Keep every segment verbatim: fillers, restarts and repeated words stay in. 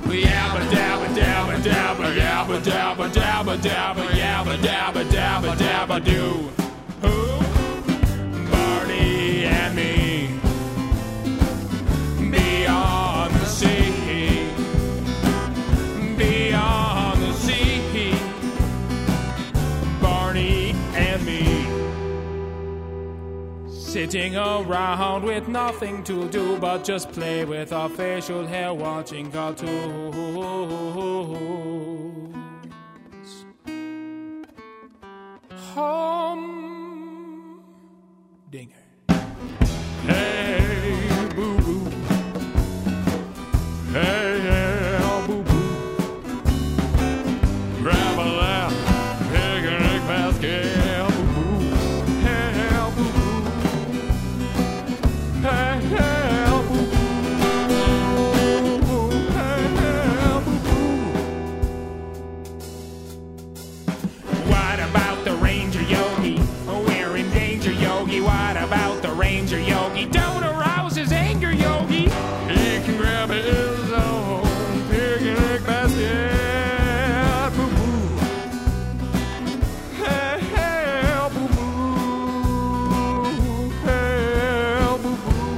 Yabba dabba dabba dabba yabba dabba dabba dabba yabba dabba dabba dabba do. Who? Barney and me. Beyond the sea. Beyond the sea. Barney and me. Sitting around with nothing to do but just play with our facial hair, watching cartoons. Humdinger. Hey, boo boo. Hey, yeah, boo boo. Grab a lap, picnic basket. What about the Ranger Yogi? Don't arouse his anger, Yogi. He can grab his own picnic basket. Boo boo. Hey, hey, boo boo. Hey, boo boo.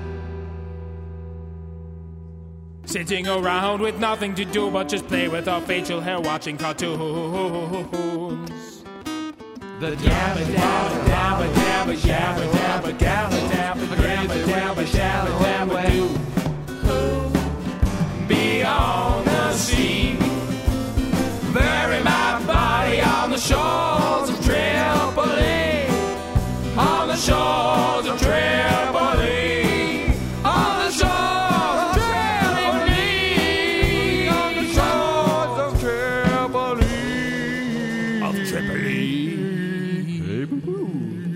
Sitting around with nothing to do but just play with our facial hair, watching cartoons. The dabba dabba dabba dabba yabba dabba dabba dabba dabba dabba dabba dabba do. Beyond the sea, bury my body on the shores of Tripoli, on the shores of Tripoli, on the shores of Tripoli, on the shores of Tripoli, of Tripoli. Hey, boo-boo.